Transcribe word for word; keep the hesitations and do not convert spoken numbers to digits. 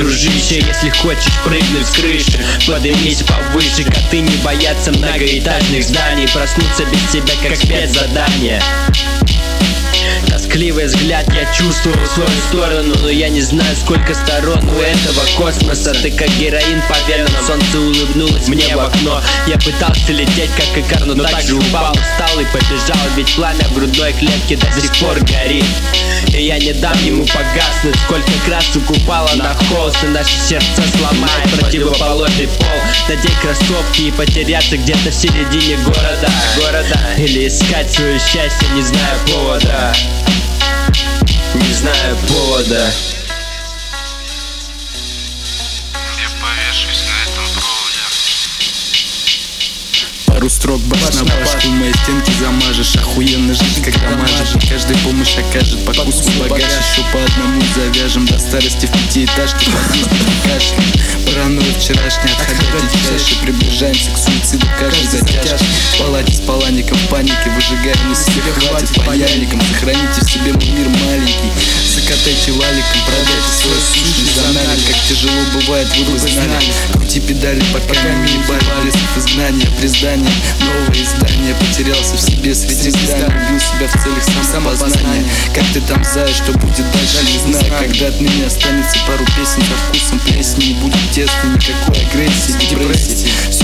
дружище. Если хочешь прыгнуть с крыши, поднимись повыше. Коты не боятся многоэтажных зданий, проснуться без тебя как спецзадание. Тоскливый взгляд я чувствую в свою сторону, но я не знаю, сколько сторон у этого космоса. Ты как героин по венам, солнце улыбнулось мне в окно. Я пытался лететь как Икар, но также упал, устал и побежал. Ведь пламя в грудной клетке до сих пор горит, и я не дам ему погаснуть. Сколько красок упало на холст, и наши сердца сломает противоположный пол. Надеть кроссовки и потеряться где-то в середине города, города. Или искать свое счастье, не зная повода, не знаю повода. Я повешусь на этом проводе. Пару строк баш на башку, мои стенки замажешь. Охуенно жить, когда мажешь, и каждый помощь окажет. Покус мой багаж, еще по одному завяжем. До старости в пятиэтажке кашляем. Паранойя вчерашняя, отходите чаще. Приближаемся к суициду каждой затяжки. В палате с паланником в панике, выжигаем на себе, хватит паяльником. Сохраните в себе мой мир маленький. Закатайте валиком, продайте свою сущность за налик. Как тяжело бывает, вы бы знали. Крути педали, пока не ебали. Блесков изгнания, признания, новое издание. Потерялся в себе среди зданий, убил себя в целях самопознания. Как ты там знаешь, что будет дальше, не знаю. Когда от меня останется пару песен со вкусом плесени, не будет тесно, никакой агрессии, депрессии.